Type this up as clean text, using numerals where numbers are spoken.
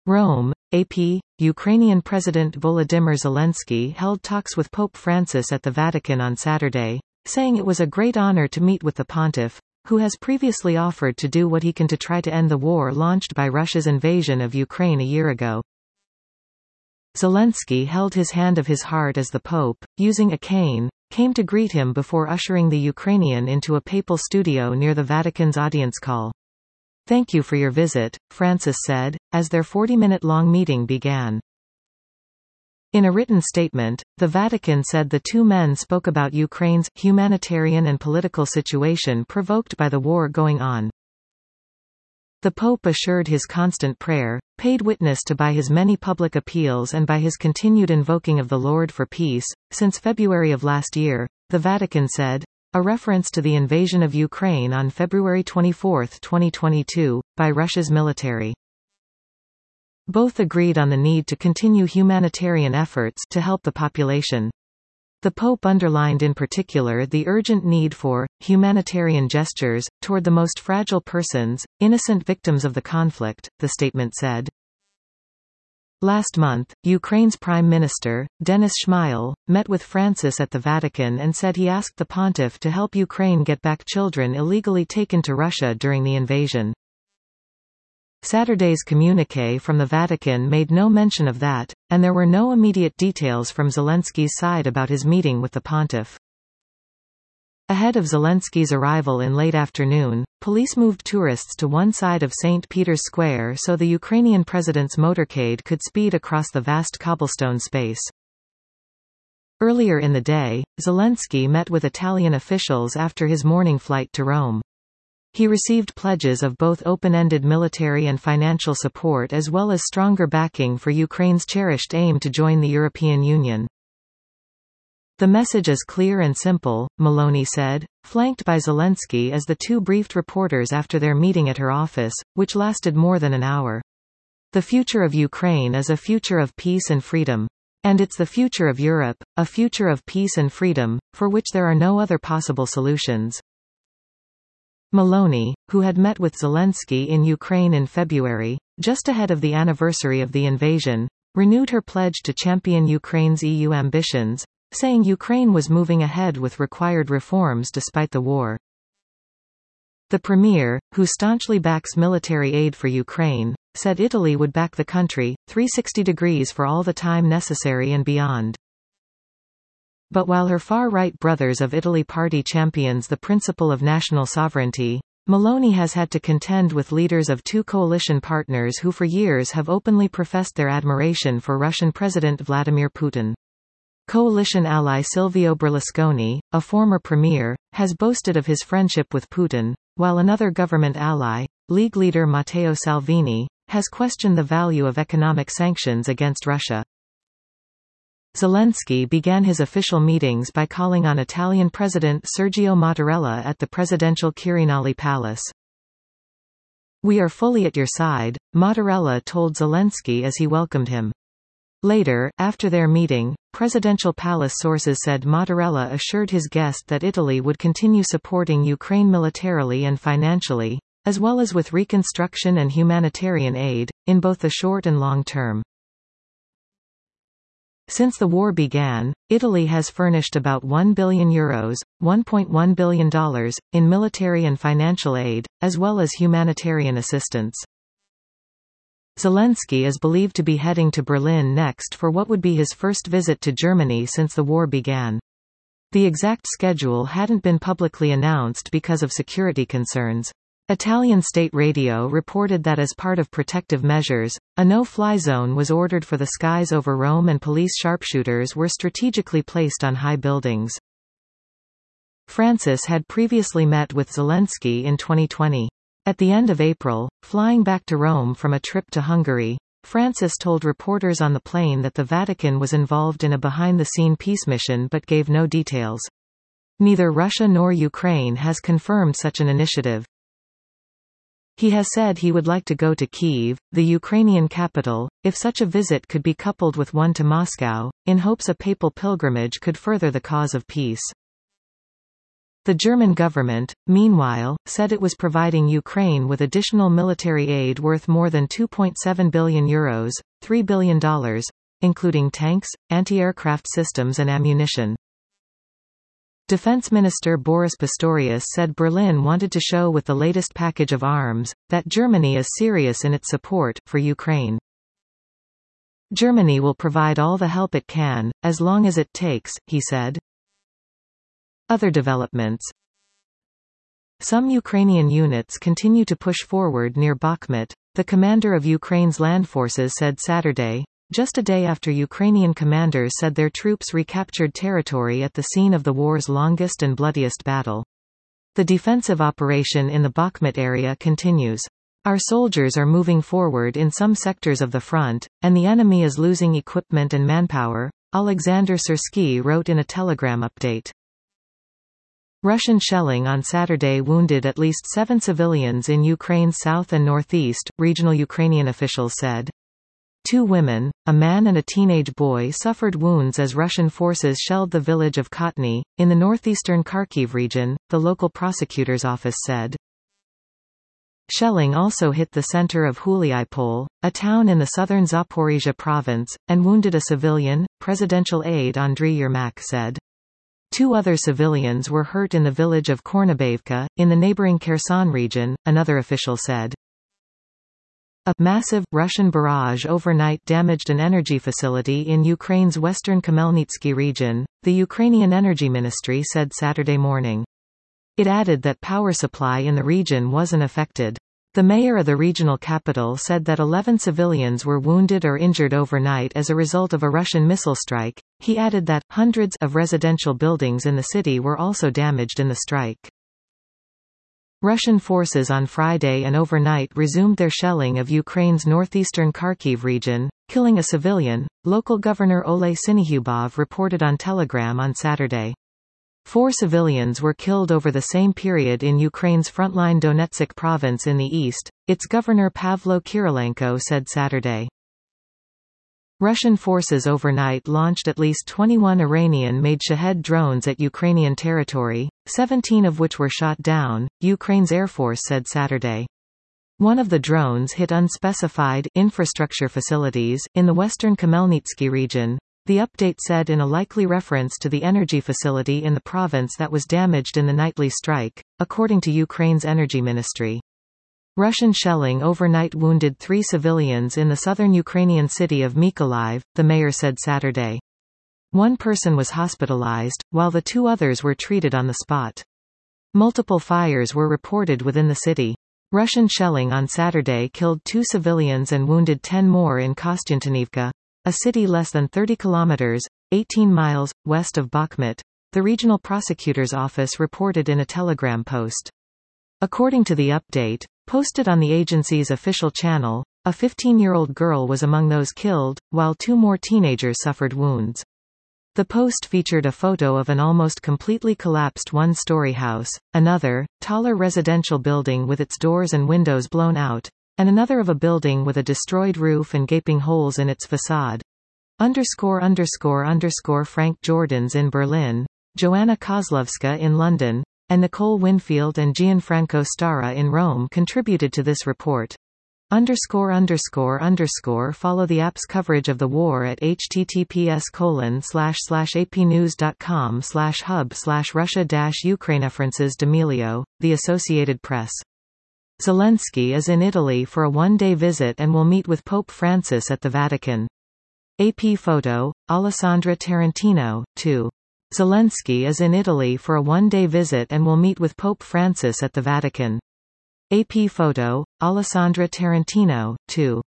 Rome, AP. Ukrainian President Volodymyr Zelensky held talks with Pope Francis at the Vatican on Saturday, saying it was a great honor to meet with the pontiff, who has previously offered to do what he can to try to end the war launched by Russia's invasion of Ukraine a year ago. Zelensky held his hand of his heart as the Pope, using a cane, came to greet him before ushering the Ukrainian into a papal studio near the Vatican's audience hall. "Thank you for your visit," Francis said, as their 40-minute-long meeting began. In a written statement, the Vatican said the two men spoke about Ukraine's humanitarian and political situation provoked by the war going on. The Pope assured his constant prayer, paid witness to by his many public appeals and by his continued invoking of the Lord for peace, since February of last year, the Vatican said, a reference to the invasion of Ukraine on February 24, 2022, by Russia's military. Both agreed on the need to continue humanitarian efforts to help the population. The Pope underlined in particular the urgent need for humanitarian gestures toward the most fragile persons, innocent victims of the conflict, the statement said. Last month, Ukraine's Prime Minister, Denis Shmyhal, met with Francis at the Vatican and said he asked the pontiff to help Ukraine get back children illegally taken to Russia during the invasion. Saturday's communiqué from the Vatican made no mention of that, and there were no immediate details from Zelensky's side about his meeting with the pontiff. Ahead of Zelensky's arrival in late afternoon, police moved tourists to one side of St. Peter's Square so the Ukrainian president's motorcade could speed across the vast cobblestone space. Earlier in the day, Zelensky met with Italian officials after his morning flight to Rome. He received pledges of both open-ended military and financial support as well as stronger backing for Ukraine's cherished aim to join the European Union. "The message is clear and simple," Meloni said, flanked by Zelensky as the two briefed reporters after their meeting at her office, which lasted more than an hour. "The future of Ukraine is a future of peace and freedom. And it's the future of Europe, a future of peace and freedom, for which there are no other possible solutions." Meloni, who had met with Zelensky in Ukraine in February, just ahead of the anniversary of the invasion, renewed her pledge to champion Ukraine's EU ambitions, saying Ukraine was moving ahead with required reforms despite the war. The premier, who staunchly backs military aid for Ukraine, said Italy would back the country, 360 degrees for all the time necessary and beyond. But while her far-right Brothers of Italy party champions the principle of national sovereignty, Meloni has had to contend with leaders of two coalition partners who for years have openly professed their admiration for Russian President Vladimir Putin. Coalition ally Silvio Berlusconi, a former premier, has boasted of his friendship with Putin, while another government ally, League leader Matteo Salvini, has questioned the value of economic sanctions against Russia. Zelensky began his official meetings by calling on Italian President Sergio Mattarella at the presidential Quirinale Palace. "We are fully at your side," Mattarella told Zelensky as he welcomed him. Later, after their meeting, presidential palace sources said Mattarella assured his guest that Italy would continue supporting Ukraine militarily and financially, as well as with reconstruction and humanitarian aid, in both the short and long term. Since the war began, Italy has furnished about €1 billion, $1.1 billion, in military and financial aid, as well as humanitarian assistance. Zelensky is believed to be heading to Berlin next for what would be his first visit to Germany since the war began. The exact schedule hadn't been publicly announced because of security concerns. Italian state radio reported that as part of protective measures, a no-fly zone was ordered for the skies over Rome and police sharpshooters were strategically placed on high buildings. Francis had previously met with Zelensky in 2020. At the end of April, flying back to Rome from a trip to Hungary, Francis told reporters on the plane that the Vatican was involved in a behind-the-scene peace mission but gave no details. Neither Russia nor Ukraine has confirmed such an initiative. He has said he would like to go to Kyiv, the Ukrainian capital, if such a visit could be coupled with one to Moscow, in hopes a papal pilgrimage could further the cause of peace. The German government, meanwhile, said it was providing Ukraine with additional military aid worth more than €2.7 billion, $3 billion, including tanks, anti-aircraft systems and ammunition. Defense Minister Boris Pistorius said Berlin wanted to show with the latest package of arms, that Germany is serious in its support for Ukraine. Germany will provide all the help it can, as long as it takes, he said. Other developments. Some Ukrainian units continue to push forward near Bakhmut, the commander of Ukraine's land forces said Saturday, just a day after Ukrainian commanders said their troops recaptured territory at the scene of the war's longest and bloodiest battle. The defensive operation in the Bakhmut area continues. Our soldiers are moving forward in some sectors of the front, and the enemy is losing equipment and manpower, Alexander Syrsky wrote in a Telegram update. Russian shelling on Saturday wounded at least 7 civilians in Ukraine's south and northeast, regional Ukrainian officials said. 2 women, a man and a teenage boy suffered wounds as Russian forces shelled the village of Kotny, in the northeastern Kharkiv region, the local prosecutor's office said. Shelling also hit the center of Huliaipol, a town in the southern Zaporizhia province, and wounded a civilian, presidential aide Andriy Yermak said. 2 other civilians were hurt in the village of Kornebevka, in the neighboring Kherson region, another official said. A massive Russian barrage overnight damaged an energy facility in Ukraine's western Khmelnytsky region, the Ukrainian Energy Ministry said Saturday morning. It added that power supply in the region wasn't affected. The mayor of the regional capital said that 11 civilians were wounded or injured overnight as a result of a Russian missile strike. He added that hundreds of residential buildings in the city were also damaged in the strike. Russian forces on Friday and overnight resumed their shelling of Ukraine's northeastern Kharkiv region, killing a civilian, local governor Oleh Syniehubov reported on Telegram on Saturday. 4 civilians were killed over the same period in Ukraine's frontline Donetsk province in the east, its governor Pavlo Kirilenko said Saturday. Russian forces overnight launched at least 21 Iranian-made Shahed drones at Ukrainian territory, 17 of which were shot down, Ukraine's Air Force said Saturday. One of the drones hit unspecified infrastructure facilities in the western Khmelnytsky region. The update said in a likely reference to the energy facility in the province that was damaged in the nightly strike, according to Ukraine's energy ministry. Russian shelling overnight wounded 3 civilians in the southern Ukrainian city of Mykolaiv, the mayor said Saturday. 1 person was hospitalized, while the 2 others were treated on the spot. Multiple fires were reported within the city. Russian shelling on Saturday killed 2 civilians and wounded 10 more in Kostyantynivka, a city less than 30 kilometers, 18 miles, west of Bakhmut, the regional prosecutor's office reported in a Telegram post. According to the update, posted on the agency's official channel, a 15-year-old girl was among those killed, while 2 more teenagers suffered wounds. The post featured a photo of an almost completely collapsed 1-story house, another, taller residential building with its doors and windows blown out, and another of a building with a destroyed roof and gaping holes in its facade. ____ Frank Jordans in Berlin, Joanna Kozlovska in London, and Nicole Winfield and Gianfranco Starra in Rome contributed to this report. Follow the app's coverage of the war at https://apnews.com/hub/Russia-Ukraine. References D'Amelio, The Associated Press. Zelensky is in Italy for a one-day visit and will meet with Pope Francis at the Vatican. AP photo, Alessandra Tarantino, 2. Zelensky is in Italy for a one-day visit and will meet with Pope Francis at the Vatican. AP photo, Alessandra Tarantino, 2.